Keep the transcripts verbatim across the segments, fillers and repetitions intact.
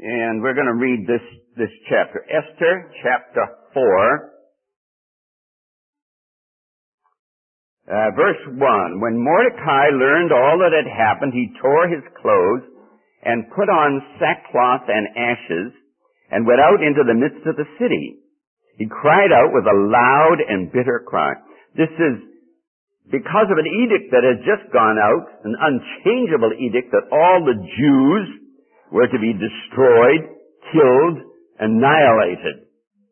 And we're going to read this, this chapter. Esther, chapter four, uh, verse one. When Mordecai learned all that had happened, he tore his clothes and put on sackcloth and ashes and went out into the midst of the city. He cried out with a loud and bitter cry. This is because of an edict that had just gone out, an unchangeable edict that all the Jews were to be destroyed, killed, annihilated.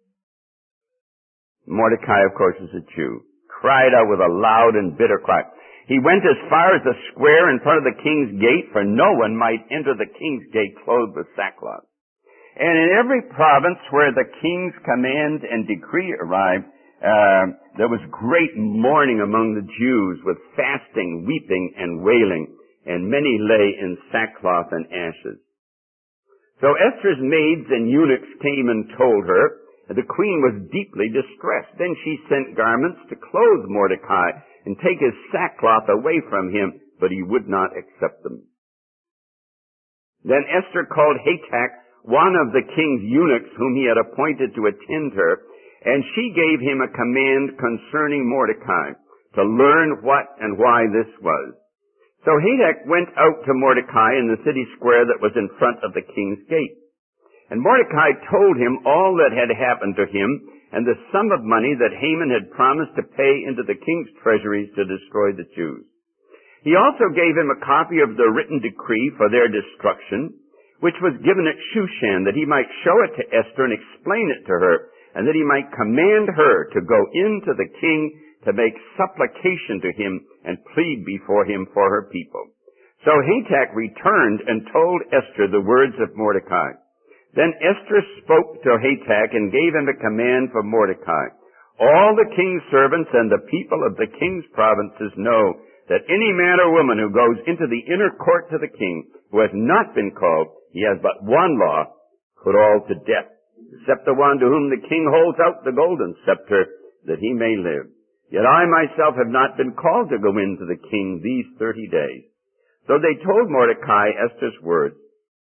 Mordecai, of course, is a Jew. Cried out with a loud and bitter cry. He went as far as the square in front of the king's gate, for no one might enter the king's gate clothed with sackcloth. And in every province where the king's command and decree arrived, uh, there was great mourning among the Jews with fasting, weeping, and wailing, and many lay in sackcloth and ashes. So Esther's maids and eunuchs came and told her that the queen was deeply distressed. Then she sent garments to clothe Mordecai and take his sackcloth away from him, but he would not accept them. Then Esther called Hatak, one of the king's eunuchs whom he had appointed to attend her, and she gave him a command concerning Mordecai to learn what and why this was. So Hatak went out to Mordecai in the city square that was in front of the king's gate. And Mordecai told him all that had happened to him and the sum of money that Haman had promised to pay into the king's treasuries to destroy the Jews. He also gave him a copy of the written decree for their destruction, which was given at Shushan, that he might show it to Esther and explain it to her, and that he might command her to go into the king to make supplication to him and plead before him for her people. So Hatak returned and told Esther the words of Mordecai. Then Esther spoke to Hatak and gave him a command for Mordecai. All the king's servants and the people of the king's provinces know that any man or woman who goes into the inner court to the king, who has not been called, he has but one law, put all to death, except the one to whom the king holds out the golden scepter, that he may live. Yet I myself have not been called to go into the king these thirty days. So they told Mordecai Esther's words.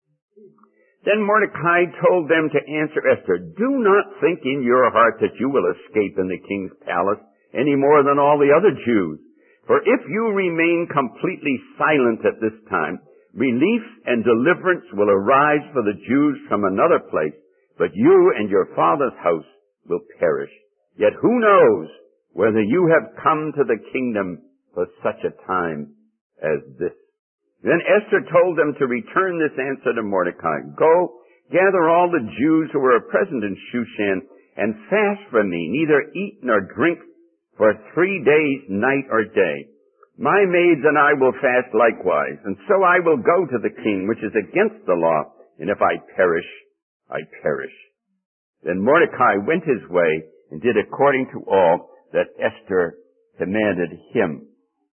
Then Mordecai told them to answer Esther, do not think in your heart that you will escape in the king's palace any more than all the other Jews. For if you remain completely silent at this time, relief and deliverance will arise for the Jews from another place, but you and your father's house will perish. Yet who knows whether you have come to the kingdom for such a time as this. Then Esther told them to return this answer to Mordecai. Go, gather all the Jews who are present in Shushan, and fast from me, neither eat nor drink for three days, night or day. My maids and I will fast likewise, and so I will go to the king, which is against the law, and if I perish, I perish. Then Mordecai went his way and did according to all that Esther commanded him.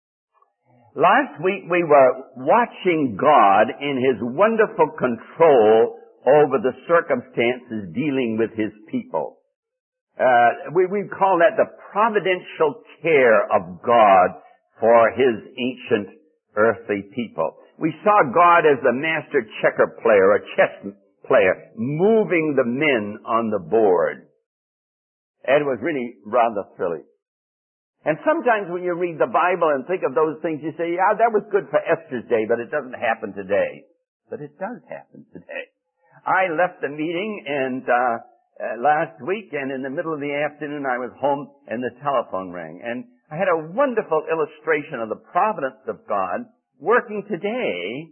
Last week we were watching God in His wonderful control over the circumstances dealing with His people. Uh, we, we call that the providential care of God for His ancient earthly people. We saw God as the master checker player, a chess player, moving the men on the board. And it was really rather thrilling. And sometimes when you read the Bible and think of those things, you say, yeah, that was good for Esther's day, but it doesn't happen today. But it does happen today. I left the meeting and uh, uh last week, and in the middle of the afternoon I was home and the telephone rang. And I had a wonderful illustration of the providence of God working today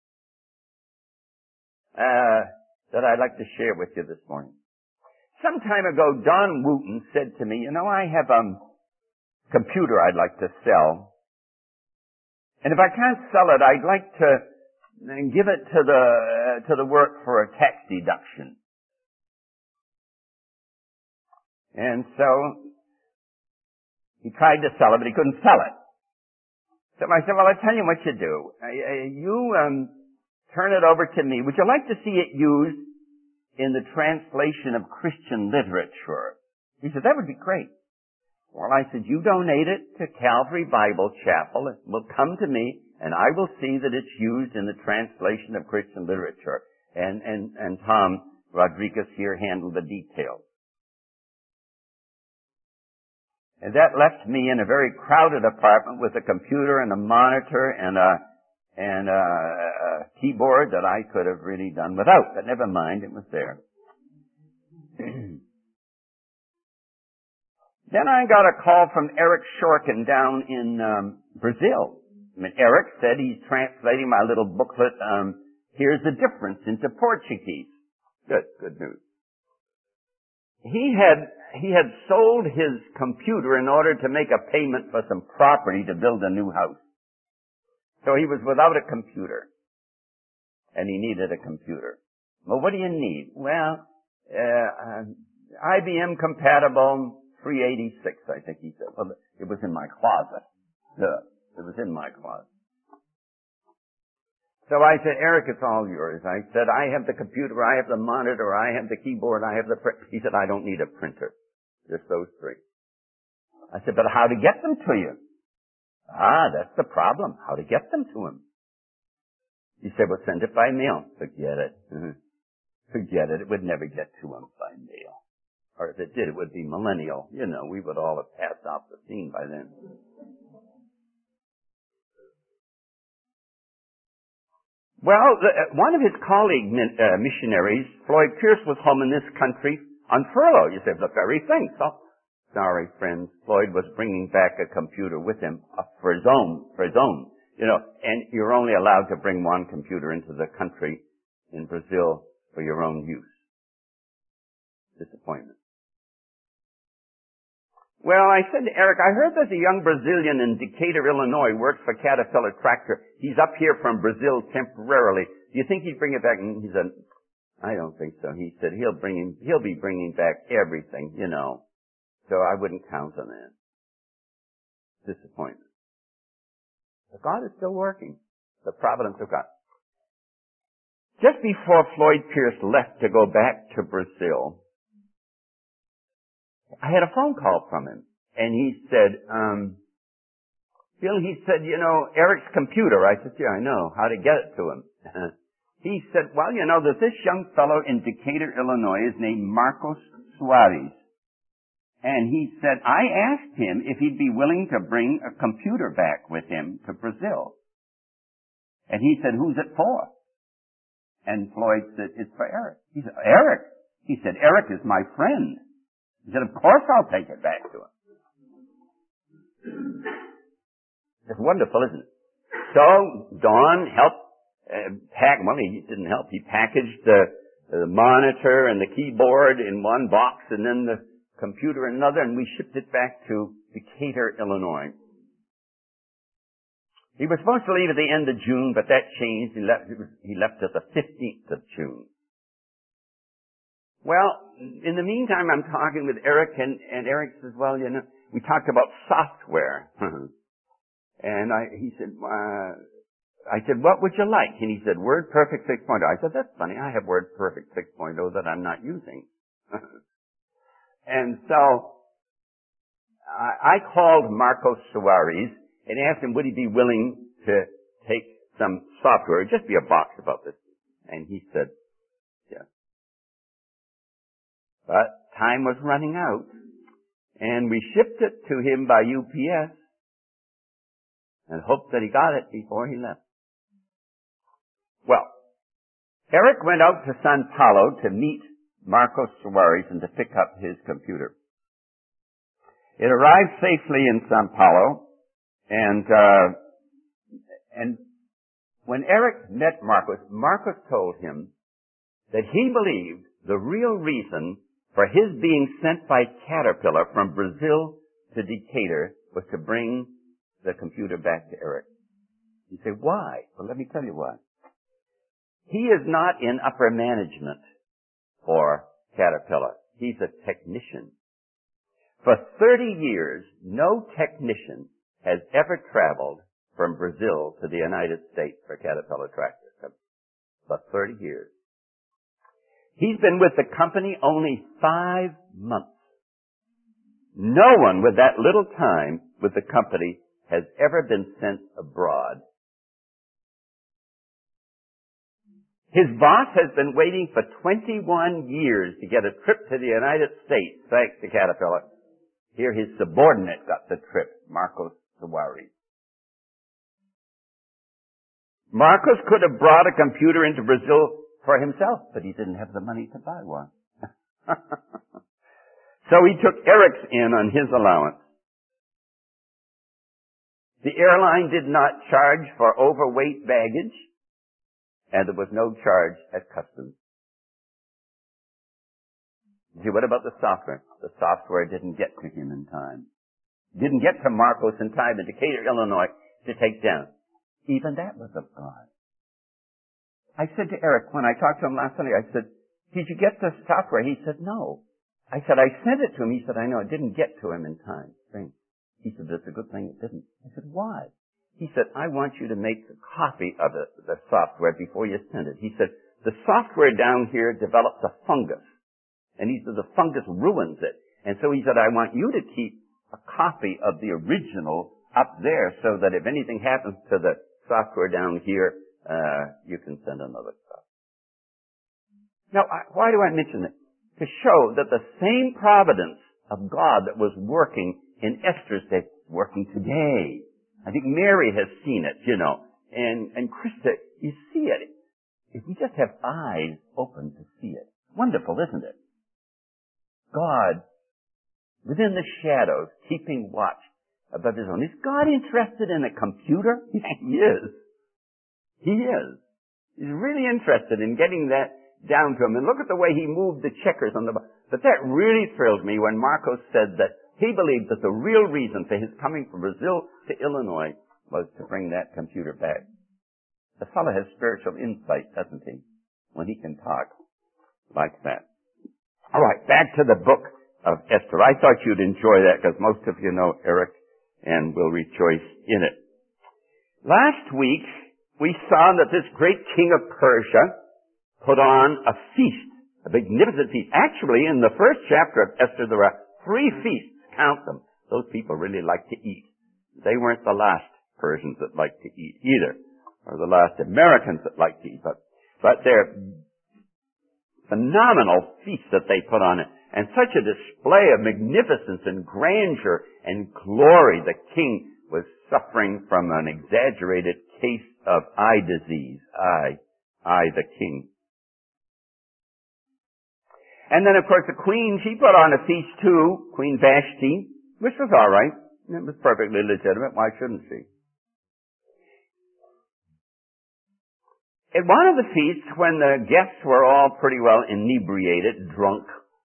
uh that I'd like to share with you this morning. Some time ago, Don Wooten said to me, you know, I have a computer I'd like to sell. And if I can't sell it, I'd like to give it to the, uh, to the work for a tax deduction. And so, he tried to sell it, but he couldn't sell it. So I said, well, I'll tell you what you do. Uh, you, um, turn it over to me. Would you like to see it used in the translation of Christian literature? He said, that would be great. Well, I said, you donate it to Calvary Bible Chapel. It will come to me, and I will see that it's used in the translation of Christian literature. And, and, and Tom Rodriguez here handled the details. And that left me in a very crowded apartment with a computer and a monitor and a, and a, a keyboard that I could have really done without. But never mind, it was there. Then I got a call from Eric Shorkin down in um, Brazil. I mean, Eric said he's translating my little booklet, um, Here's the Difference, into Portuguese. Good, good news. He had, he had sold his computer in order to make a payment for some property to build a new house. So he was without a computer. And he needed a computer. Well, what do you need? Well, uh, uh, I B M compatible three eighty-six, I think he said. Well, it was in my closet. Yeah, it was in my closet. So I said, Eric, it's all yours. I said, I have the computer, I have the monitor, I have the keyboard, I have the print. He said, I don't need a printer. Just those three. I said, but how to get them to you? Ah, that's the problem. How to get them to him? He said, well, send it by mail. Forget it. Forget it. It would never get to him by mail. Or if it did, it would be millennial. You know, we would all have passed off the scene by then. Well, the, one of his colleague uh, missionaries, Floyd Pierce, was home in this country on furlough. You say, the very thing. So, sorry, friends, Floyd was bringing back a computer with him uh, for his own, for his own. You know, and you're only allowed to bring one computer into the country in Brazil for your own use. Disappointment. Well, I said to Eric, I heard there's a young Brazilian in Decatur, Illinois, works for Caterpillar Tractor. He's up here from Brazil temporarily. Do you think he'd bring it back? And he said, I don't think so. He said he'll bring him, he'll be bringing back everything, you know. So I wouldn't count on that. Disappointment. But God is still working. The providence of God. Just before Floyd Pierce left to go back to Brazil, I had a phone call from him, and he said, um, Bill, he said, you know, Eric's computer. I said, yeah, I know. How to get it to him? He said, well, you know, there's this young fellow in Decatur, Illinois, is named Marcos Soares. And he said, I asked him if he'd be willing to bring a computer back with him to Brazil. And he said, who's it for? And Floyd said, it's for Eric. He said, Eric? He said, Eric is my friend. He said, of course I'll take it back to him. It's wonderful, isn't it? So, Don helped uh, pack, well, he didn't help. He packaged the, the monitor and the keyboard in one box and then the computer in another, and we shipped it back to Decatur, Illinois. He was supposed to leave at the end of June, but that changed. He left, he left at the fifteenth of June. Well, in the meantime, I'm talking with Eric, and, and Eric says, well, you know, we talked about software. And I, he said, uh, I said, what would you like? And he said, WordPerfect six point oh. I said, that's funny. I have WordPerfect six point oh that I'm not using. And so, I, I called Marcos Soares and asked him, would he be willing to take some software, just be a box about this? And he said, yes. But time was running out, and we shipped it to him by U P S and hoped that he got it before he left. Well, Eric went out to Sao Paulo to meet Marcos Soares and to pick up his computer. It arrived safely in Sao Paulo, and uh, and when Eric met Marcos, Marcos told him that he believed the real reason for his being sent by Caterpillar from Brazil to Decatur was to bring the computer back to Eric. You say, why? Well, let me tell you why. He is not in upper management for Caterpillar. He's a technician. For thirty years, no technician has ever traveled from Brazil to the United States for Caterpillar tractors. For thirty years. He's been with the company only five months. No one with that little time with the company has ever been sent abroad. His boss has been waiting for twenty-one years to get a trip to the United States, thanks to Caterpillar. Here his subordinate got the trip, Marcos Suarez. Marcos could have brought a computer into Brazil for himself, but he didn't have the money to buy one. So he took Eric's in on his allowance. The airline did not charge for overweight baggage, and there was no charge at customs. See, what about the software? The software didn't get to him in time. Didn't get to Marcos in time in Decatur, Illinois, to take down. Even that was of God. I said to Eric, when I talked to him last Sunday, I said, did you get the software? He said, no. I said, I sent it to him. He said, I know, it didn't get to him in time. He said, that's a good thing it didn't. I said, why? He said, I want you to make a copy of the, the software before you send it. He said, the software down here develops a fungus. And he said, the fungus ruins it. And so he said, I want you to keep a copy of the original up there so that if anything happens to the software down here, uh, you can send another copy. Now, I, why do I mention it? To show that the same providence of God that was working in Esther's day, working today. I think Mary has seen it, you know, and, and Krista, you see it. If we just have eyes open to see it. Wonderful, isn't it? God, within the shadows, keeping watch above his own. Is God interested in a computer? He is. He is. He's really interested in getting that down to him. And look at the way he moved the checkers on the... But that really thrilled me when Marcos said that he believed that the real reason for his coming from Brazil to Illinois was to bring that computer back. The fellow has spiritual insight, doesn't he? When he can talk like that. All right, back to the book of Esther. I thought you'd enjoy that because most of you know Eric and will rejoice in it. Last week, we saw that this great king of Persia put on a feast, a magnificent feast. Actually, in the first chapter of Esther, there are three feasts. Count them. Those people really like to eat. They weren't the last Persians that liked to eat either, or the last Americans that liked to eat, but, but they're phenomenal feasts that they put on it. And such a display of magnificence and grandeur and glory. The king was suffering from an exaggerated case of eye disease. I, I the king. And then, of course, the queen, she put on a feast too, Queen Vashti, which was all right. It was perfectly legitimate. Why shouldn't she? At one of the feasts, when the guests were all pretty well inebriated, drunk,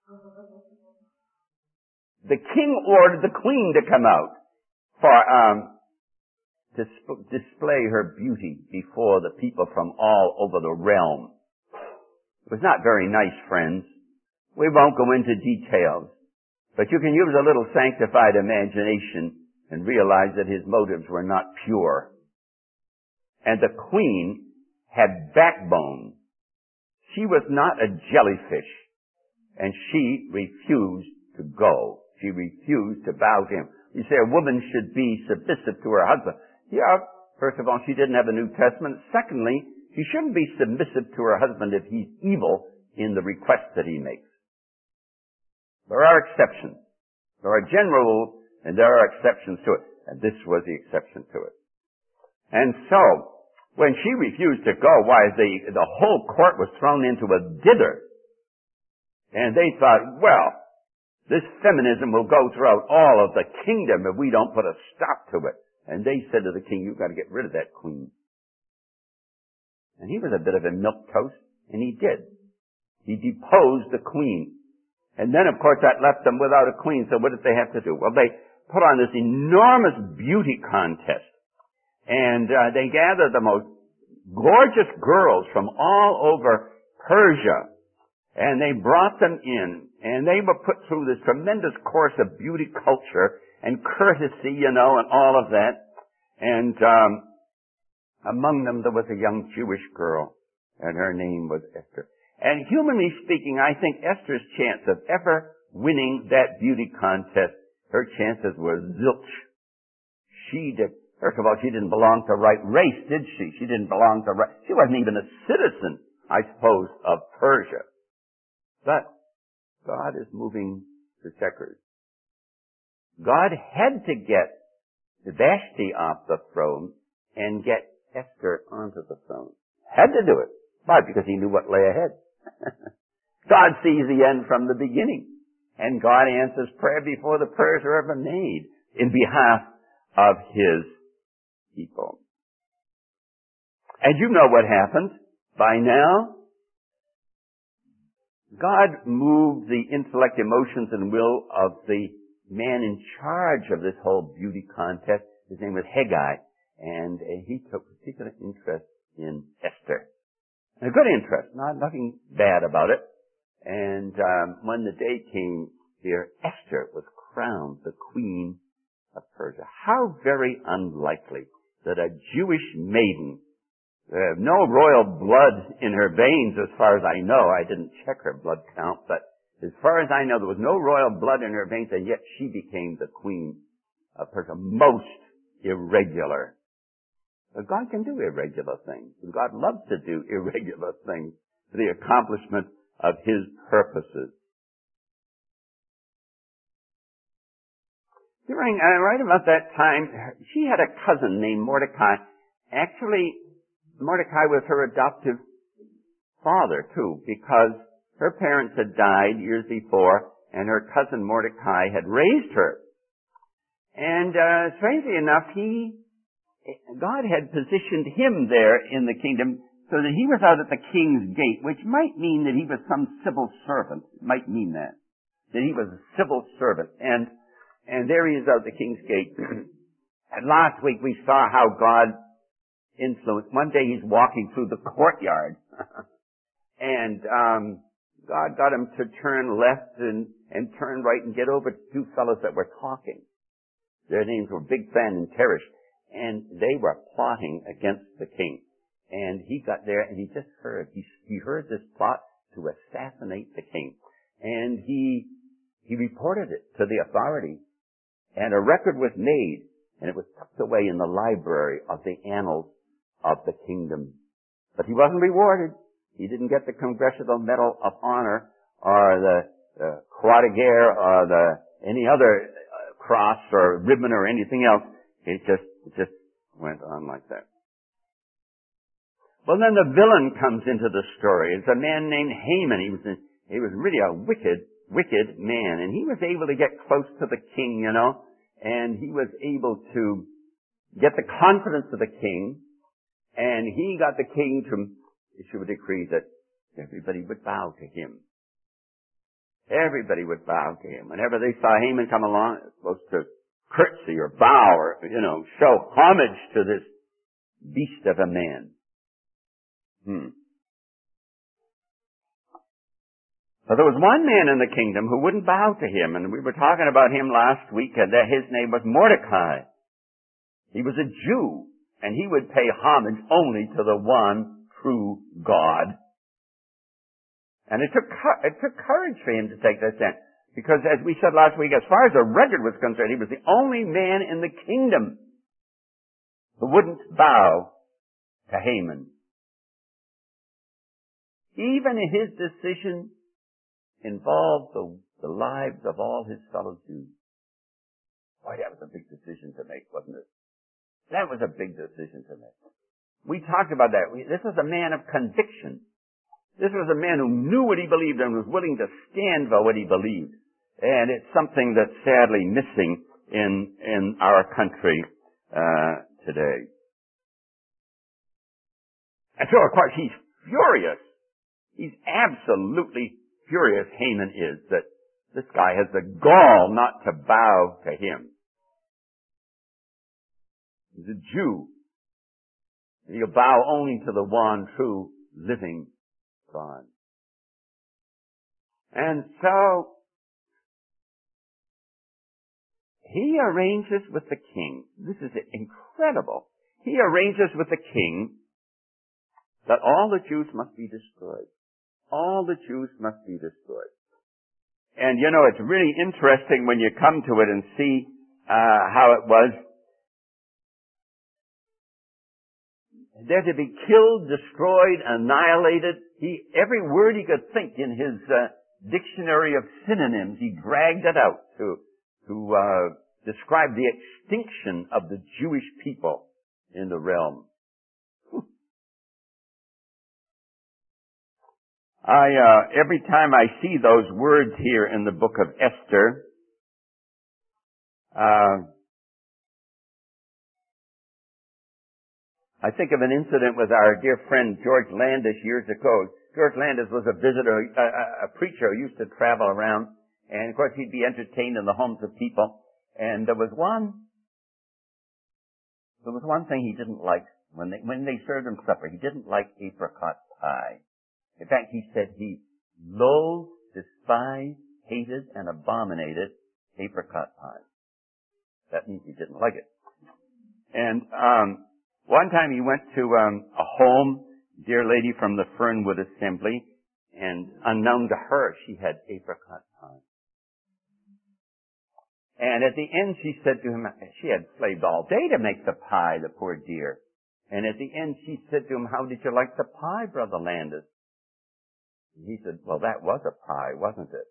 the king ordered the queen to come out for um, to sp- display her beauty before the people from all over the realm. It was not very nice, friends. We won't go into details, but you can use a little sanctified imagination and realize that his motives were not pure. And the queen had backbone. She was not a jellyfish, and she refused to go. She refused to bow to him. You say a woman should be submissive to her husband. Yeah, first of all, she didn't have a New Testament. Secondly, she shouldn't be submissive to her husband if he's evil in the request that he makes. There are exceptions. There are general rules, and there are exceptions to it. And this was the exception to it. And so, when she refused to go, why, the, the whole court was thrown into a dither. And they thought, well, this feminism will go throughout all of the kingdom if we don't put a stop to it. And they said to the king, you've got to get rid of that queen. And he was a bit of a milquetoast, and he did. He deposed the queen. And then, of course, that left them without a queen. So what did they have to do? Well, they put on this enormous beauty contest. And uh, they gathered the most gorgeous girls from all over Persia. And they brought them in. And they were put through this tremendous course of beauty culture and courtesy, you know, and all of that. And um, among them, there was a young Jewish girl. And her name was Esther. And humanly speaking, I think Esther's chance of ever winning that beauty contest, her chances were zilch. She did, first of all, she didn't belong to right race, did she? She didn't belong to right, she wasn't even a citizen I suppose, of Persia. But God is moving the checkers. God had to get Vashti off the throne and get Esther onto the throne. Had to do it. Why? Because he knew what lay ahead. God sees the end from the beginning. And God answers prayer before the prayers are ever made in behalf of His people. And you know what happened by now. God moved the intellect, emotions, and will of the man in charge of this whole beauty contest. His name was Haggai. And he took particular interest in Esther. A good interest, not nothing bad about it. And um, when the day came here, Esther was crowned the queen of Persia. How very unlikely that a Jewish maiden, uh, no royal blood in her veins as far as I know. I didn't check her blood count, but as far as I know, there was no royal blood in her veins, and yet she became the queen of Persia. Most irregular. But God can do irregular things. And God loves to do irregular things for the accomplishment of His purposes. During, uh, right about that time, she had a cousin named Mordecai. Actually, Mordecai was her adoptive father, too, because her parents had died years before, and her cousin Mordecai had raised her. And, uh, strangely enough, he, God had positioned him there in the kingdom so that he was out at the king's gate, which might mean that he was some civil servant. It might mean that. That he was a civil servant. And, and there he is out at the king's gate. And last week we saw how God influenced. One day he's walking through the courtyard. and, um, God got him to turn left and, and turn right and get over to two fellows that were talking. Their names were Big Fan and Teresh. And they were plotting against the king. And he got there and he just heard, he, he heard this plot to assassinate the king. And he, he reported it to the authorities. And a record was made, and it was tucked away in the library of the annals of the kingdom. But he wasn't rewarded. He didn't get the Congressional Medal of Honor or the uh, Croix de Guerre or the any other uh, cross or ribbon or anything else. It just it just went on like that. Well, then the villain comes into the story. It's a man named Haman. He was a, he was really a wicked, wicked man, and he was able to get close to the king, you know, and he was able to get the confidence of the king, and he got the king to issue a decree that everybody would bow to him. Everybody would bow to him. Whenever they saw Haman come along, they were supposed to curtsy or bow or, you know, show homage to this beast of a man. Hmm. But there was one man in the kingdom who wouldn't bow to him, and we were talking about him last week, and that his name was Mordecai. He was a Jew, and he would pay homage only to the one true God. And it took, it took courage for him to take that stand. Because as we said last week, as far as the record was concerned, he was the only man in the kingdom who wouldn't bow to Haman. Even his decision involved the, the lives of all his fellow Jews. Boy, that was a big decision to make, wasn't it? That was a big decision to make. We talked about that. We, this was a man of conviction. This was a man who knew what he believed and was willing to stand for what he believed. And it's something that's sadly missing in, in our country, uh, today. And so, of course, he's furious. He's absolutely furious, Haman is, that this guy has the gall not to bow to him. He's a Jew. He'll bow only to the one true living God. And so, he arranges with the king. This is incredible. He arranges with the king that all the Jews must be destroyed. All the Jews must be destroyed. And you know, it's really interesting when you come to it and see uh, how it was. They're to be killed, destroyed, annihilated he, every word he could think in his uh, dictionary of synonyms, he dragged it out to, to uh, describe the extinction of the Jewish people in the realm. I, uh, every time I see those words here in the book of Esther, uh, I think of an incident with our dear friend George Landis years ago. George Landis was a visitor, a, a preacher who used to travel around, and of course he'd be entertained in the homes of people. And there was one, there was one thing he didn't like when they, when they served him supper. He didn't like apricot pie. In fact, he said he loathed, despised, hated, and abominated apricot pie. That means he didn't like it. And um, one time he went to um, a home, dear lady from the Fernwood Assembly, and unknown to her, she had apricot pie. And at the end, she said to him, she had slaved all day to make the pie, the poor dear. And at the end, she said to him, "How did you like the pie, Brother Landis?" And he said, "Well, that was a pie, wasn't it?"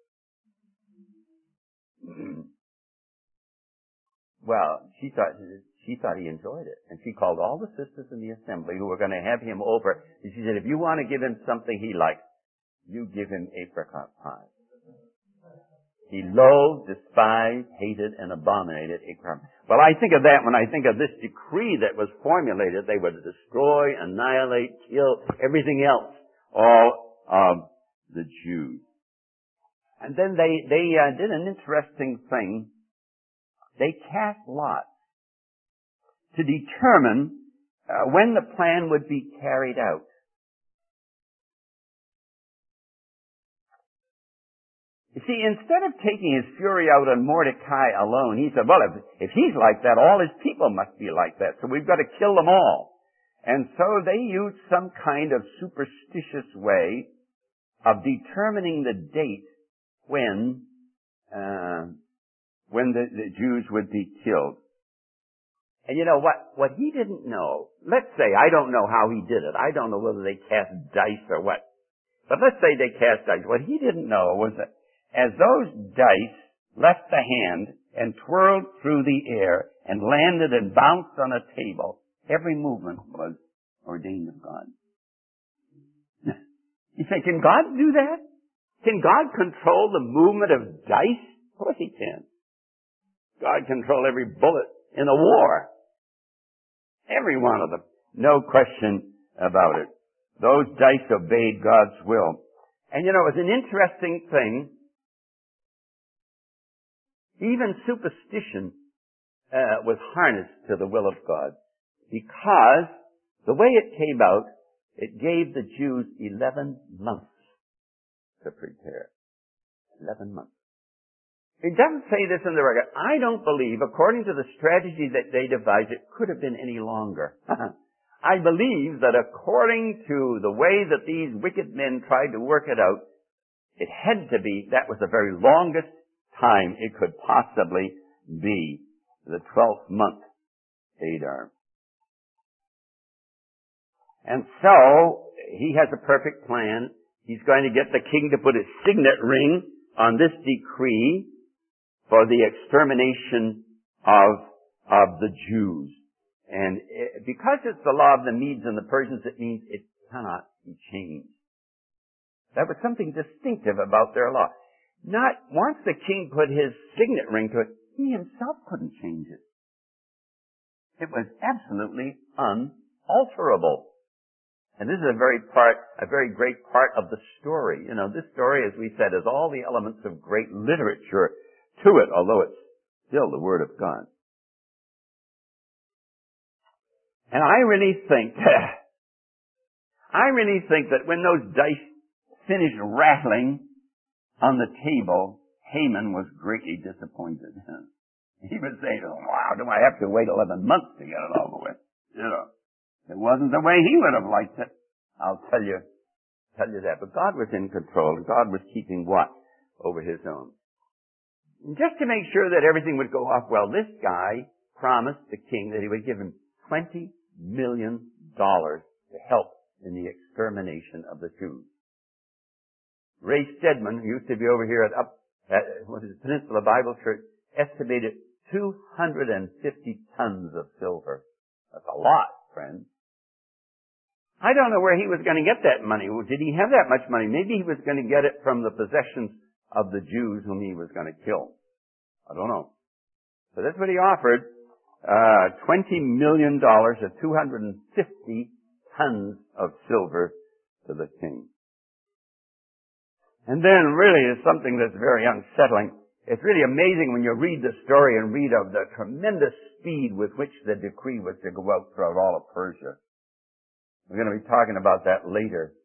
Well, she thought she thought he enjoyed it, and she called all the sisters in the assembly who were going to have him over. And she said, "If you want to give him something he likes, you give him apricot pie." He loathed, despised, hated, and abominated apricot pie. Well, I think of that when I think of this decree that was formulated. They were to destroy, annihilate, kill everything else, all of the Jews. And then they they uh, did an interesting thing. They cast lots to determine uh, when the plan would be carried out. You see, instead of taking his fury out on Mordecai alone, he said, well, if, if he's like that, all his people must be like that, so we've got to kill them all. And so they used some kind of superstitious way of determining the date when uh, when the, the Jews would be killed. And you know what? What he didn't know, let's say, I don't know how he did it. I don't know whether they cast dice or what. But let's say they cast dice. What he didn't know was that as those dice left the hand and twirled through the air and landed and bounced on a table, every movement was ordained of God. You say, can God do that? Can God control the movement of dice? Of course he can. God control every bullet in a war. Every one of them. No question about it. Those dice obeyed God's will. And you know, it's an interesting thing. Even superstition uh, was harnessed to the will of God. Because the way it came out, it gave the Jews eleven months to prepare. Eleven months. It doesn't say this in the record. I don't believe, according to the strategy that they devised, it could have been any longer. I believe that according to the way that these wicked men tried to work it out, it had to be, that was the very longest time it could possibly be, the twelfth month, Adar. And so, he has a perfect plan. He's going to get the king to put his signet ring on this decree for the extermination of, of the Jews. And it, because it's the law of the Medes and the Persians, it means it cannot be changed. That was something distinctive about their law. Not once the king put his signet ring to it, he himself couldn't change it. It was absolutely unalterable. And this is a very part, a very great part of the story. You know, this story, as we said, has all the elements of great literature to it, although it's still the Word of God. And I really think, I really think that when those dice finished rattling on the table, Haman was greatly disappointed. He was saying, oh, wow, do I have to wait eleven months to get it over with? You know. It wasn't the way he would have liked it. I'll tell you, tell you that. But God was in control. God was keeping watch over his own. And just to make sure that everything would go off well, this guy promised the king that he would give him twenty million dollars to help in the extermination of the Jews. Ray Stedman, who used to be over here at up at what is it, Peninsula Bible Church, estimated two hundred fifty tons of silver. That's a lot, friends. I don't know where he was going to get that money. Did he have that much money? Maybe he was going to get it from the possessions of the Jews whom he was going to kill. I don't know. So that's what he offered. Uh, twenty million dollars or two hundred fifty tons of silver to the king. And then really is something that's very unsettling. It's really amazing when you read the story and read of the tremendous speed with which the decree was to go out throughout all of Persia. We're going to be talking about that later.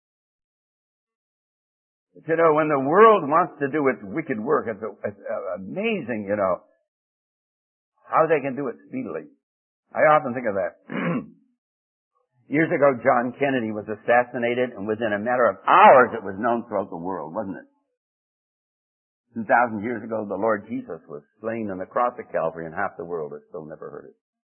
But you know, when the world wants to do its wicked work, it's, it's amazing, you know, how they can do it speedily. I often think of that. Years ago, John Kennedy was assassinated, and within a matter of hours it was known throughout the world, wasn't it? Two thousand years ago, the Lord Jesus was slain on the cross of Calvary, and half the world has still never heard it.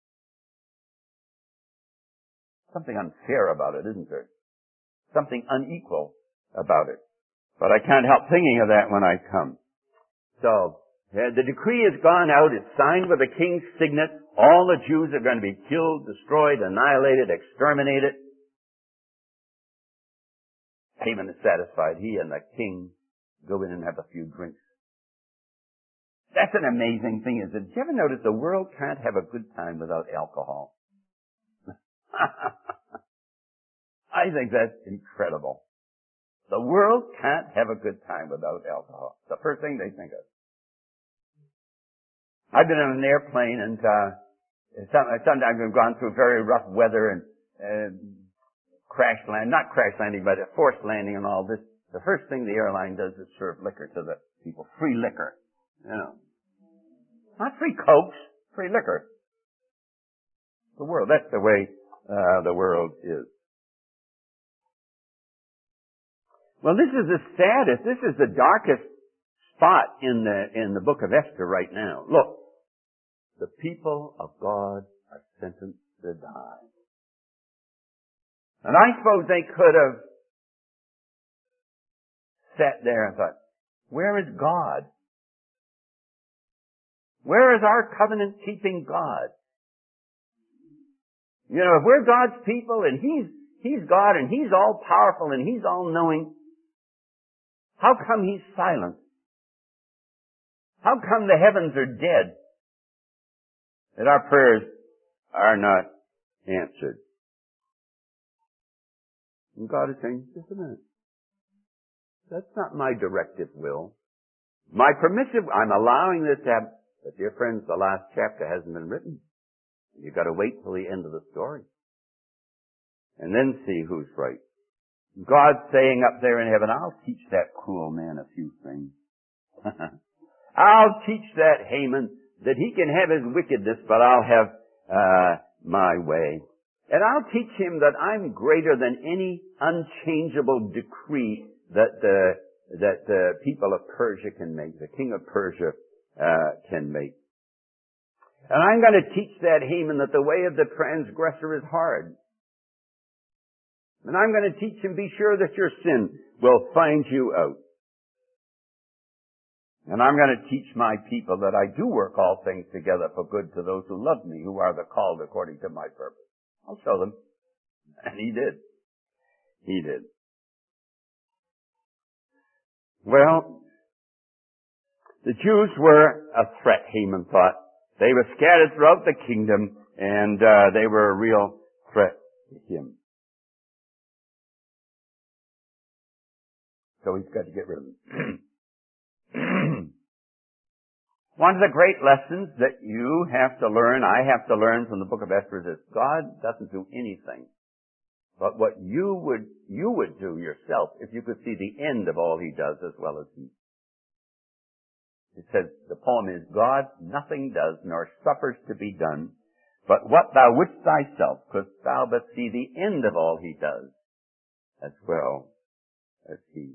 Something unfair about it, isn't there? Something unequal about it. But I can't help thinking of that when I come. So, uh, the decree has gone out. It's signed with the king's signet. All the Jews are going to be killed, destroyed, annihilated, exterminated. Haman is satisfied. He and the king go in and have a few drinks. That's an amazing thing, isn't it? Did you ever notice the world can't have a good time without alcohol? I think that's incredible. The world can't have a good time without alcohol. It's the first thing they think of. I've been on an airplane and uh, sometimes we've gone through very rough weather and uh, crash land, not crash landing, but a forced landing and all this. The first thing the airline does is serve liquor to the people. Free liquor. You know. Not free Cokes, free liquor. The world, that's the way uh, the world is. Well, this is the saddest, this is the darkest spot in the, in the book of Esther right now. Look, the people of God are sentenced to die. And I suppose they could have sat there and thought, where is God? Where is our covenant-keeping God? You know, if we're God's people and He's, He's God and He's all-powerful and He's all-knowing, how come He's silent? How come the heavens are dead? That our prayers are not answered. And God is saying, just a minute. That's not my directive will. My permissive, I'm allowing this to happen. But dear friends, the last chapter hasn't been written. You've got to wait till the end of the story. And then see who's right. God's saying up there in heaven, I'll teach that cruel man a few things. I'll teach that Haman that he can have his wickedness, but I'll have uh my way. And I'll teach him that I'm greater than any unchangeable decree that the that the people of Persia can make, the king of Persia uh can make. And I'm going to teach that Haman that the way of the transgressor is hard. And I'm going to teach him, be sure that your sin will find you out. And I'm going to teach my people that I do work all things together for good to those who love me, who are the called according to my purpose. I'll show them. And he did. He did. Well, the Jews were a threat, Haman thought. They were scattered throughout the kingdom, and uh, they were a real threat to him. So he's got to get rid of them. One of the great lessons that you have to learn, I have to learn from the book of Esther is this: God doesn't do anything but what you would, you would do yourself if you could see the end of all he does as well as he. It says, the poem is, God nothing does nor suffers to be done, but what thou wouldst thyself couldst thou but see the end of all he does as well as he.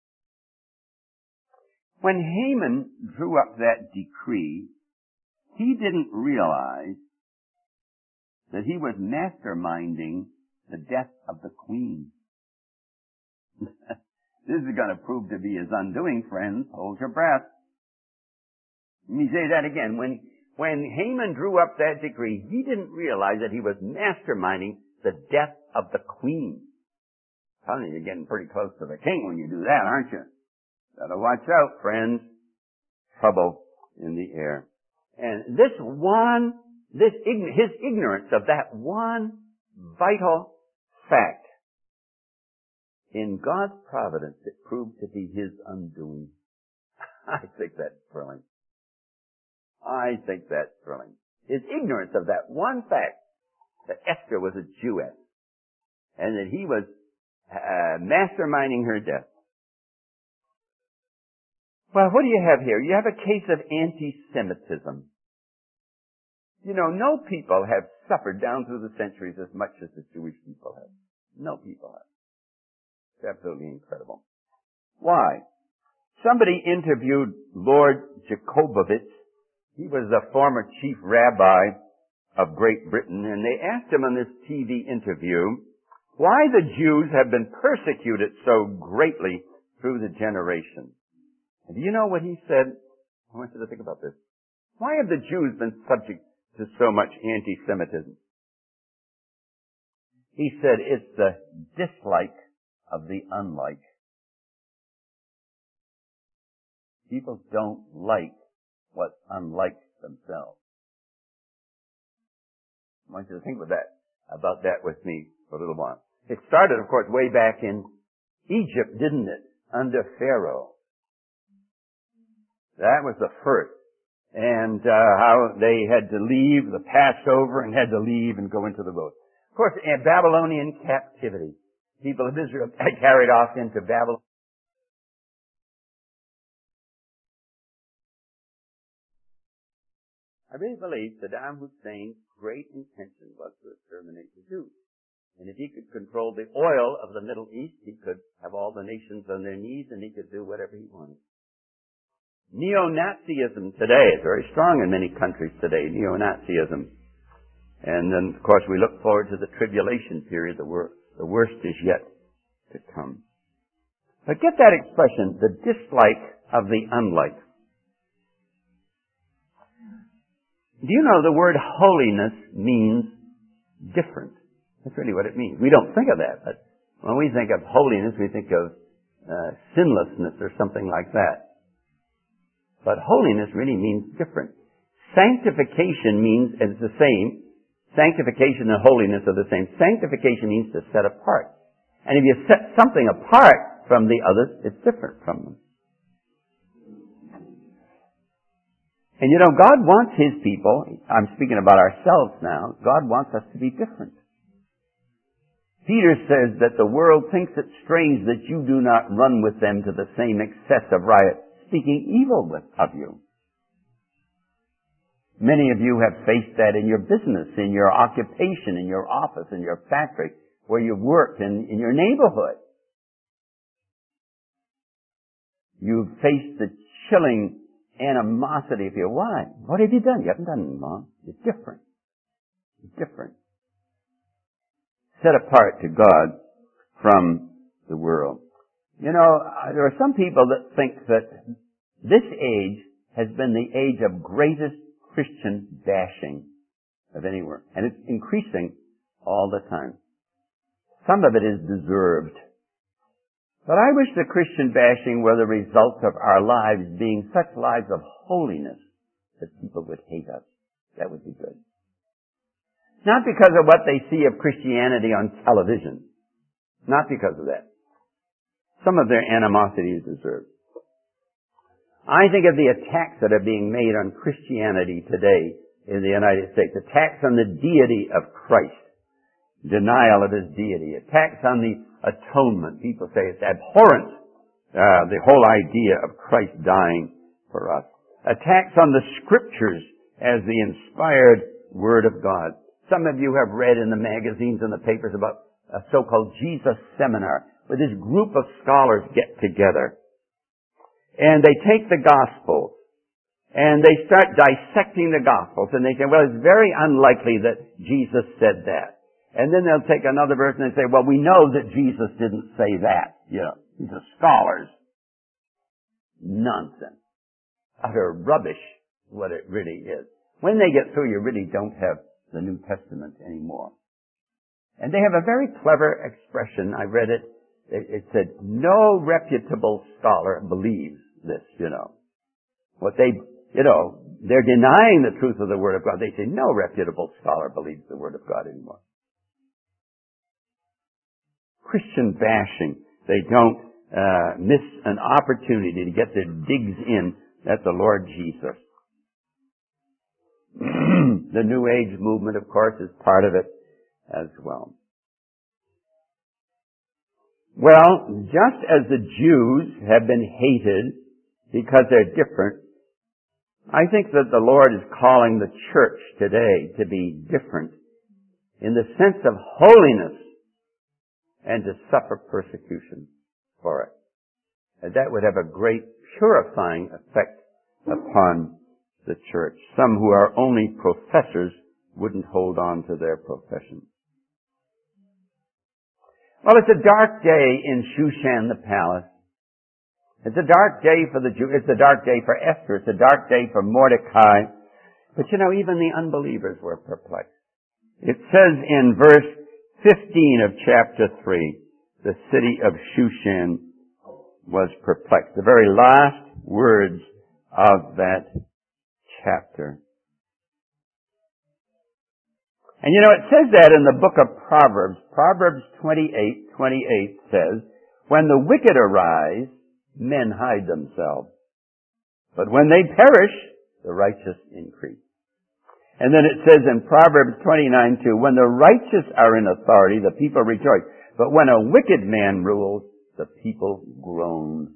When Haman drew up that decree, he didn't realize that he was masterminding the death of the queen. This is going to prove to be his undoing, friends. Hold your breath. Let me say that again. When, when Haman drew up that decree, he didn't realize that he was masterminding the death of the queen. I'm telling you, you're getting pretty close to the king when you do that, aren't you? Gotta watch out, friends. Trouble in the air. And this one, this ign- his ignorance of that one vital fact, in God's providence, it proved to be his undoing. I think that's thrilling. I think that's thrilling. His ignorance of that one fact, that Esther was a Jewess, and that he was uh, masterminding her death. Well, what do you have here? You have a case of anti-Semitism. You know, no people have suffered down through the centuries as much as the Jewish people have. No people have. It's absolutely incredible. Why? Somebody interviewed Lord Jacobovitz. He was the former chief rabbi of Great Britain, and they asked him on this T V interview why the Jews have been persecuted so greatly through the generations. And do you know what he said? I want you to think about this. Why have the Jews been subject to so much anti-Semitism? He said it's the dislike of the unlike. People don't like what's unlike themselves. I want you to think about that, about that with me for a little while. It started, of course, way back in Egypt, didn't it? Under Pharaoh. That was the first. And uh, how they had to leave the Passover and had to leave and go into the road. Of course, in Babylonian captivity, people of Israel carried off into Babylon. I really believe Saddam Hussein's great intention was to exterminate the Jews. And if he could control the oil of the Middle East, he could have all the nations on their knees and he could do whatever he wanted. Neo-Nazism today is very strong in many countries today, neo-Nazism. And then, of course, we look forward to the tribulation period. The, wor- the worst is yet to come. But get that expression, the dislike of the unlike. Do you know the word holiness means different? That's really what it means. We don't think of that, but when we think of holiness, we think of uh, sinlessness or something like that. But holiness really means different. Sanctification means, it's the same. Sanctification and holiness are the same. Sanctification means to set apart. And if you set something apart from the others, it's different from them. And you know, God wants His people, I'm speaking about ourselves now, God wants us to be different. Peter says that the world thinks it strange that you do not run with them to the same excess of riot, speaking evil with, of you. Many of you have faced that in your business, in your occupation, in your office, in your factory, where you've worked, in, in your neighborhood. You've faced the chilling animosity of your why? What have you done? You haven't done anything wrong. You're different. You're different. Set apart to God from the world. You know, there are some people that think that this age has been the age of greatest Christian bashing of anywhere. And it's increasing all the time. Some of it is deserved. But I wish the Christian bashing were the result of our lives being such lives of holiness that people would hate us. That would be good. Not because of what they see of Christianity on television. Not because of that. Some of their animosity is deserved. I think of the attacks that are being made on Christianity today in the United States. Attacks on the deity of Christ. Denial of His deity. Attacks on the atonement. People say it's abhorrent. Uh, the whole idea of Christ dying for us. Attacks on the Scriptures as the inspired Word of God. Some of you have read in the magazines and the papers about a so-called Jesus seminar, where this group of scholars get together. And they take the Gospels, and they start dissecting the Gospels, and they say, well, it's very unlikely that Jesus said that. And then they'll take another verse and they say, well, we know that Jesus didn't say that. You know, These are scholars. Nonsense. Utter rubbish, what it really is. When they get through, you really don't have the New Testament anymore. And they have a very clever expression. I read it. It, it said, no reputable scholar believes this, you know. What they, you know, they're denying the truth of the Word of God. They say no reputable scholar believes the Word of God anymore. Christian bashing. They don't uh, miss an opportunity to get their digs in at the Lord Jesus. The New Age movement, of course, is part of it as well. Well, just as the Jews have been hated because they're different, I think that the Lord is calling the church today to be different in the sense of holiness and to suffer persecution for it. And that would have a great purifying effect upon the church. Some who are only professors wouldn't hold on to their profession. Well, it's a dark day in Shushan the palace. It's a dark day for the Jews. It's a dark day for Esther. It's a dark day for Mordecai. But you know, even the unbelievers were perplexed. It says in verse fifteen of chapter three, the city of Shushan was perplexed. The very last words of that chapter. And you know, it says that in the book of Proverbs. Proverbs twenty-eight twenty-eight says, when the wicked arise, men hide themselves. But when they perish, the righteous increase. And then it says in Proverbs twenty-nine two, when the righteous are in authority, the people rejoice. But when a wicked man rules, the people groan.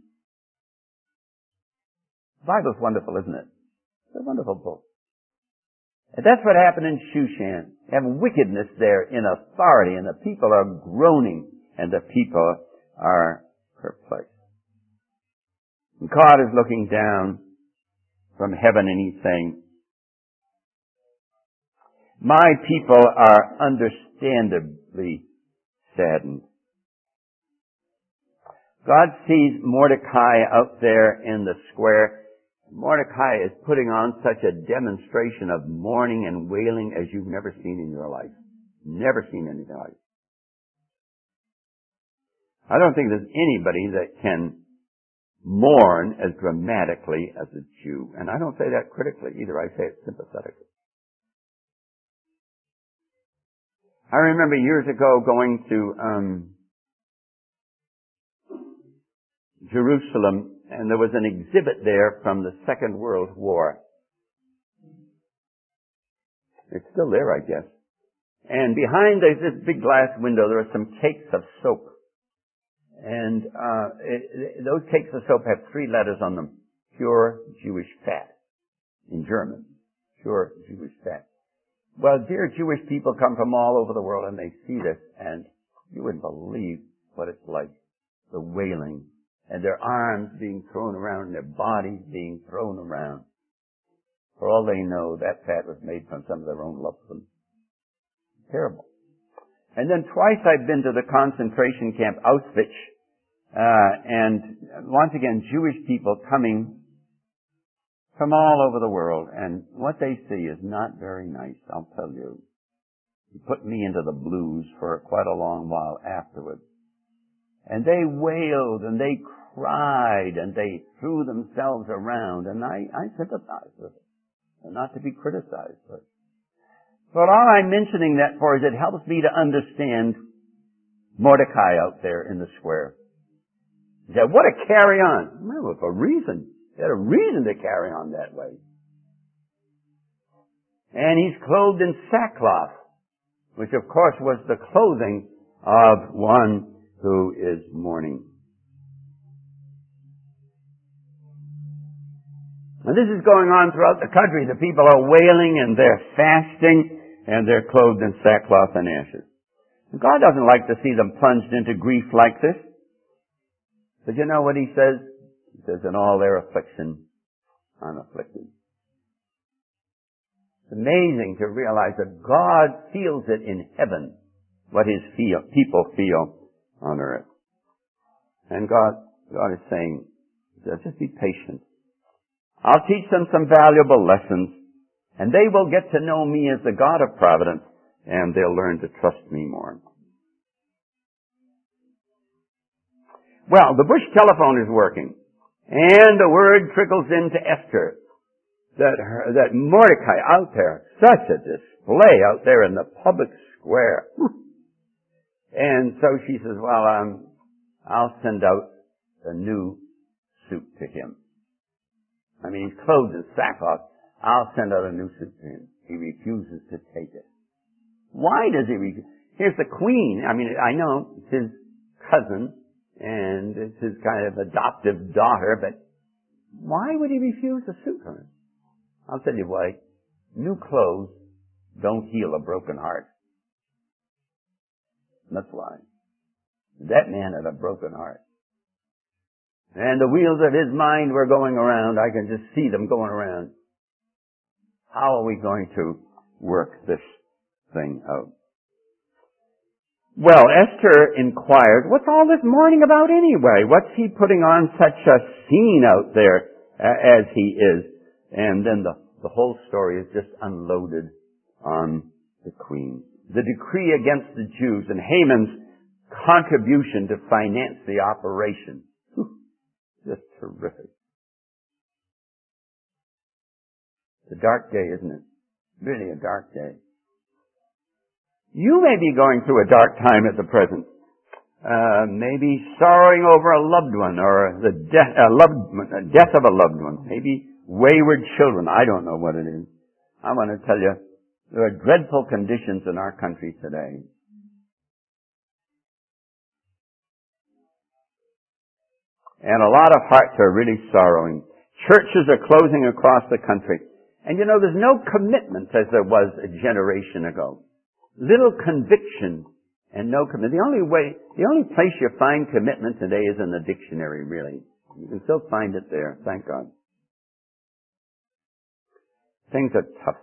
The Bible's wonderful, isn't it? It's a wonderful book. And that's what happened in Shushan. You have wickedness there in authority, and the people are groaning, and the people are perplexed. And God is looking down from heaven and He's saying, my people are understandably saddened. God sees Mordecai out there in the square. Mordecai is putting on such a demonstration of mourning and wailing as you've never seen in your life. Never seen anything like it. I don't think there's anybody that can mourn as dramatically as a Jew. And I don't say that critically either. I say it sympathetically. I remember years ago going to um, Jerusalem, and there was an exhibit there from the Second World War. It's still there, I guess. And behind there's this big glass window, there are some cakes of soap. And uh, it, it, those cakes of soap have three letters on them. Pure Jewish fat. In German. Pure Jewish fat. Well, dear Jewish people come from all over the world and they see this, and you wouldn't believe what it's like. The wailing. And their arms being thrown around, and their bodies being thrown around. For all they know, that fat was made from some of their own loved ones. Terrible. And then twice I've been to the concentration camp Auschwitz, uh, and once again Jewish people coming from all over the world, and what they see is not very nice, I'll tell you. It put me into the blues for quite a long while afterwards. And they wailed, and they cried, and they threw themselves around, and I, I sympathize with it, and not to be criticized. But, but all I'm mentioning that for is it helps me to understand Mordecai out there in the square. He said, what a carry on. Well, for a reason. He had a reason to carry on that way. And he's clothed in sackcloth, which of course was the clothing of one who is mourning. And this is going on throughout the country. The people are wailing and they're fasting and they're clothed in sackcloth and ashes. And God doesn't like to see them plunged into grief like this. But you know what He says? He says, in all their affliction, I'm afflicted. It's amazing to realize that God feels it in heaven, what His feel, people feel on earth. And God, God is saying, just be patient. I'll teach them some valuable lessons, and they will get to know me as the God of providence, and they'll learn to trust me more. Well, the bush telephone is working, and the word trickles into Esther that her, that Mordecai out there, such a display out there in the public square. And so she says, well, um, I'll send out a new suit to him. I mean, he's clothed in sackcloth. I'll send out a new suit to him. He refuses to take it. Why does he refuse? Here's the queen. I mean, I know it's his cousin, and it's his kind of adoptive daughter, but why would he refuse a suit from her? I'll tell you why. New clothes don't heal a broken heart. That's why. That man had a broken heart. And the wheels of his mind were going around. I can just see them going around. How are we going to work this thing out? Well, Esther inquired, what's all this mourning about anyway? What's he putting on such a scene out there uh, as he is? And then the, the whole story is just unloaded on the queen. The decree against the Jews and Haman's contribution to finance the operation. Whew, just terrific. It's a dark day, isn't it? Really a dark day. You may be going through a dark time at the present. Uh, maybe sorrowing over a loved one or the death, a loved, a death of a loved one. Maybe wayward children. I don't know what it is. I want to tell you, there are dreadful conditions in our country today. And a lot of hearts are really sorrowing. Churches are closing across the country. And you know, there's no commitment as there was a generation ago. Little conviction and no commitment. The only way, the only place you find commitment today is in the dictionary, really. You can still find it there, thank God. Things are tough.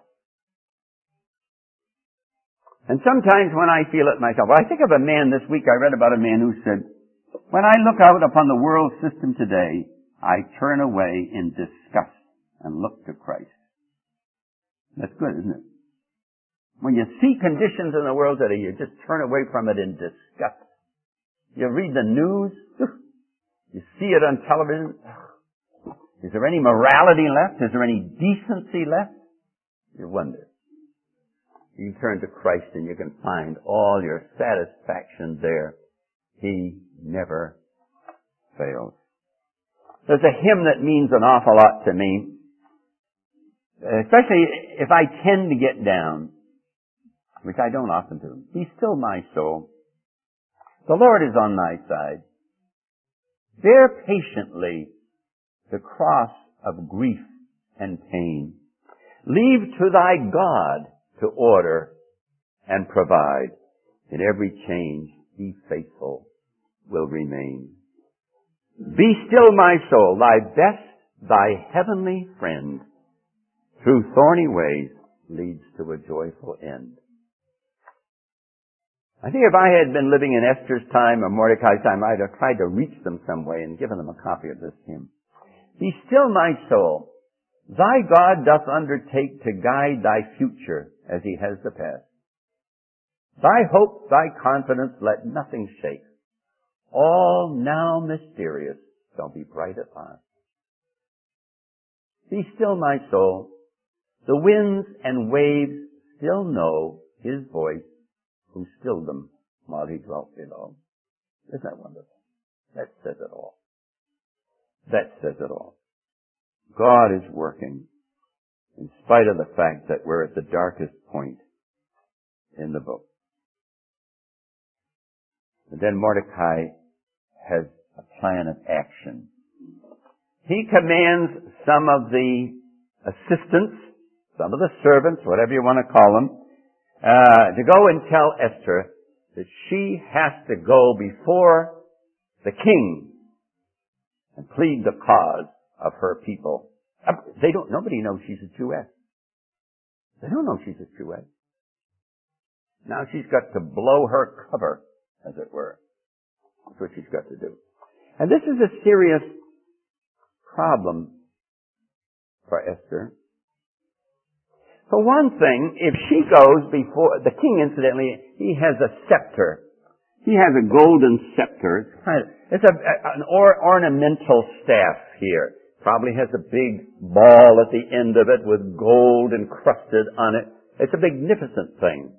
And sometimes when I feel it myself, well, I think of a man this week, I read about a man who said, when I look out upon the world system today, I turn away in disgust and look to Christ. That's good, isn't it? When you see conditions in the world today, you just turn away from it in disgust. You read the news, you see it on television. Is there any morality left? Is there any decency left? You wonder. You turn to Christ and you can find all your satisfaction there. He never fails. There's a hymn that means an awful lot to me, especially if I tend to get down, which I don't often do. Be still, my soul. The Lord is on thy side. Bear patiently the cross of grief and pain. Leave to thy God to order and provide. In every change, be faithful will remain. Be still, my soul, thy best, thy heavenly friend, through thorny ways leads to a joyful end. I think if I had been living in Esther's time or Mordecai's time, I'd have tried to reach them some way and given them a copy of this hymn. Be still, my soul. Thy God doth undertake to guide thy future as he has the past. Thy hope, thy confidence, let nothing shake. All now mysterious shall be bright at last. Be still, my soul. The winds and waves still know his voice, who stilled them while he dwelt below. Isn't that wonderful? That says it all. That says it all. God is working in spite of the fact that we're at the darkest point in the book. And then Mordecai has a plan of action. He commands some of the assistants, some of the servants, whatever you want to call them, uh, to go and tell Esther that she has to go before the king and plead the cause of her people. They don't, nobody knows she's a Jewess. They don't know she's a Jewess. Now she's got to blow her cover, as it were. That's what she's got to do. And this is a serious problem for Esther. For one thing, if she goes before, the king incidentally, he has a scepter. He has a golden scepter. It's a, an or, ornamental staff here. Probably has a big ball at the end of it with gold encrusted on it. It's a magnificent thing.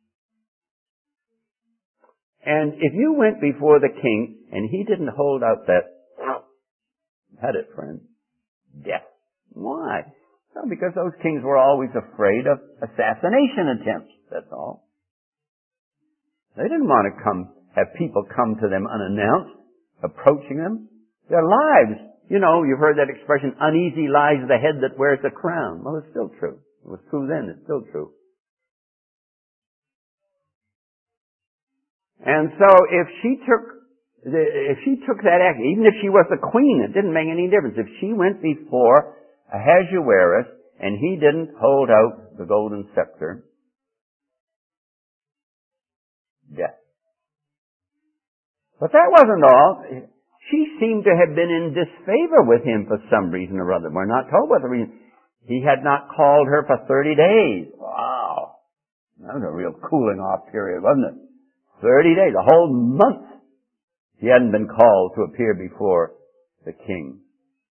And if you went before the king and he didn't hold out that, had it, friend, death. Why? Well, because those kings were always afraid of assassination attempts, that's all. They didn't want to come, have people come to them unannounced, approaching them. Their lives, you know, you've heard that expression, uneasy lies the head that wears the crown. Well, it's still true. It was true then, it's still true. And so if she took, if she took that act, even if she was the queen, it didn't make any difference. If she went before Ahasuerus and he didn't hold out the golden scepter, death. But that wasn't all. She seemed to have been in disfavor with him for some reason or other. We're not told what the reason. He had not called her for thirty days. Wow. That was a real cooling off period, wasn't it? Thirty days, a whole month. He hadn't been called to appear before the king.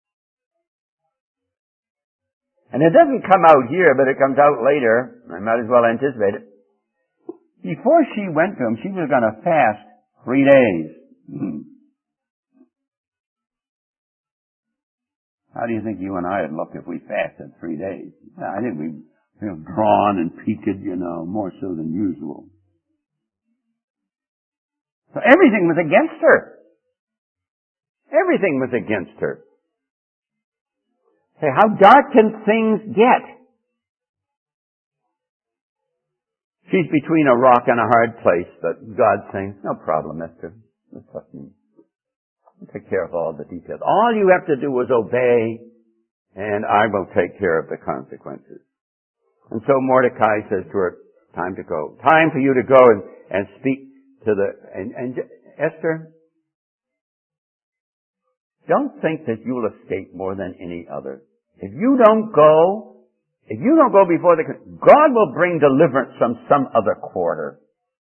And it doesn't come out here, but it comes out later. I might as well anticipate it. Before she went to him, she was going to fast three days. Hmm. How do you think you and I would look if we fasted three days? I think we'd feel drawn and peaked, you know, more so than usual. So everything was against her. Everything was against her. Hey, how dark can things get? She's between a rock and a hard place, but God's saying, no problem, Esther. Just trust me. I'll take care of all the details. All you have to do is obey, and I will take care of the consequences. And so Mordecai says to her, time to go. Time for you to go and, and speak to the, and, and Esther, don't think that you'll escape more than any other. If you don't go, if you don't go before the, God will bring deliverance from some other quarter.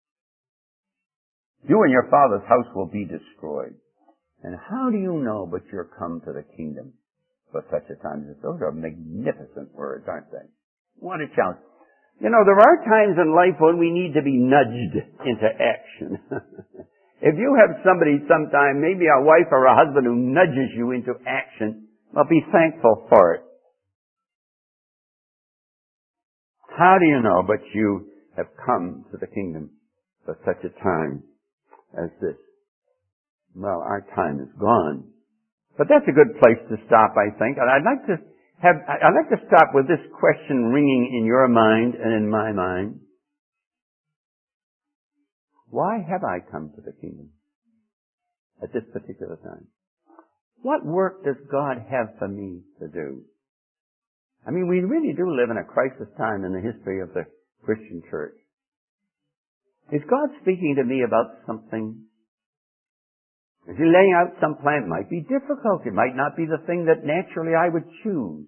You and your father's house will be destroyed. And how do you know but you're come to the kingdom for such a time as this? Those are magnificent words, aren't they? What a challenge. You know, there are times in life when we need to be nudged into action. If you have somebody sometime, maybe a wife or a husband who nudges you into action, well, be thankful for it. How do you know but you have come to the kingdom for such a time as this? Well, our time is gone. But that's a good place to stop, I think. And I'd like to have, I'd like to stop with this question ringing in your mind and in my mind. Why have I come to the kingdom at this particular time? What work does God have for me to do? I mean, we really do live in a crisis time in the history of the Christian church. Is God speaking to me about something? Is He laying out some plan? It might be difficult. It might not be the thing that naturally I would choose.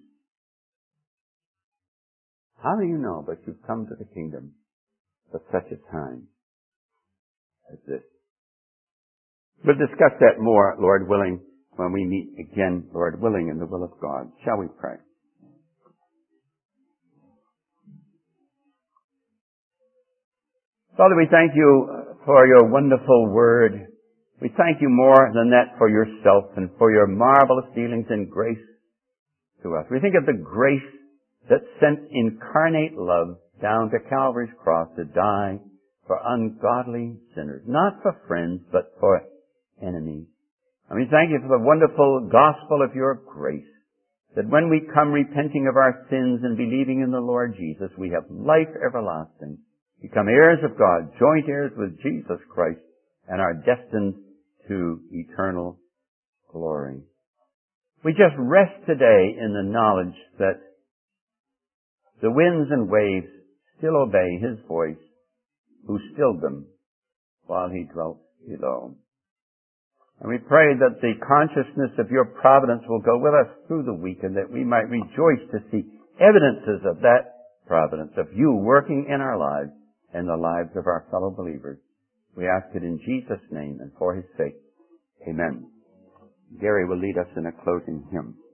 How do you know but you've come to the kingdom for such a time as this? We'll discuss that more, Lord willing, when we meet again, Lord willing, in the will of God. Shall we pray? Father, we thank you for your wonderful word. We thank you more than that for yourself and for your marvelous dealings in grace to us. We think of the grace that sent incarnate love down to Calvary's cross to die for ungodly sinners, not for friends, but for enemies. And we thank you for the wonderful gospel of your grace, that when we come repenting of our sins and believing in the Lord Jesus, we have life everlasting, become heirs of God, joint heirs with Jesus Christ, and are destined to eternal glory. We just rest today in the knowledge that the winds and waves still obey His voice, who stilled them while He dwelt below. And we pray that the consciousness of your providence will go with us through the week and that we might rejoice to see evidences of that providence, of you working in our lives and the lives of our fellow believers. We ask it in Jesus' name and for his sake. Amen. Gary will lead us in a closing hymn.